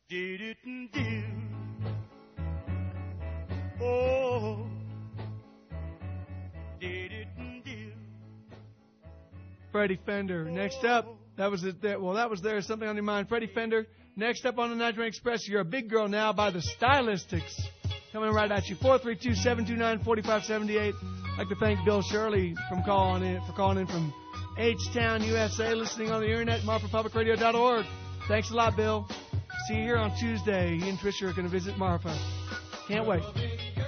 Do-do-do-do. Oh. Do-do-do-do. Freddie Fender. Next up, that was it. Well, that was There's Something on Your Mind. Freddie Fender. Next up on the Night Train Express, You're a Big Girl Now by the Stylistics. Coming right at you. 432-729-4578. I'd like to thank Bill Shirley for calling in from H-Town, USA, listening on the internet, marfapublicradio.org. Thanks a lot, Bill. See you here on Tuesday. He and Tricia are going to visit Marfa. Can't wait.